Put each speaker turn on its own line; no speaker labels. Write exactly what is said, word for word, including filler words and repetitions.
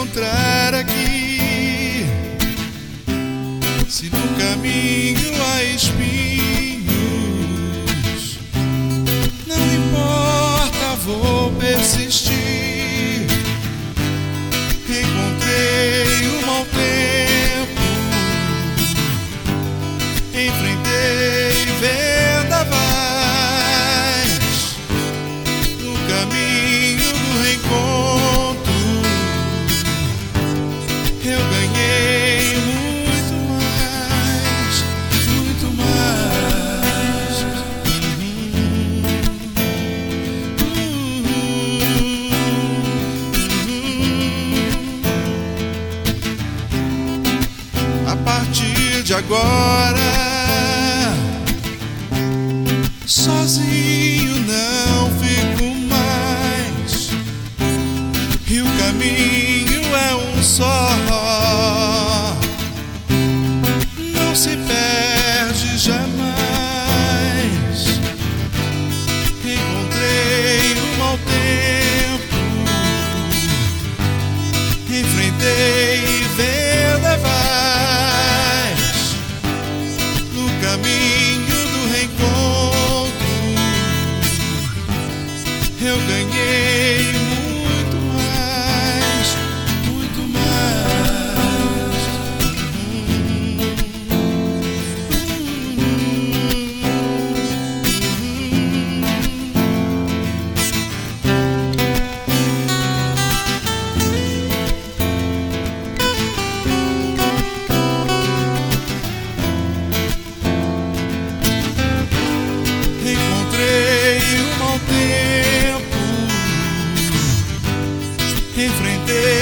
encontrar aqui. Se no caminho há espinhos, não importa, vou persistir. Encontrei o mau tempo, enfrentei vendavais. No caminho do reencontro, eu ganhei muito mais, muito mais. A partir de agora, sozinho não fico mais, e o caminho é um só, não se perde jamais. Encontrei um mau tempo, enfrentei vendavais. No caminho do reencontro, eu ganhei muito mais, muito mais. Encontrei um mau tempo, enfrentei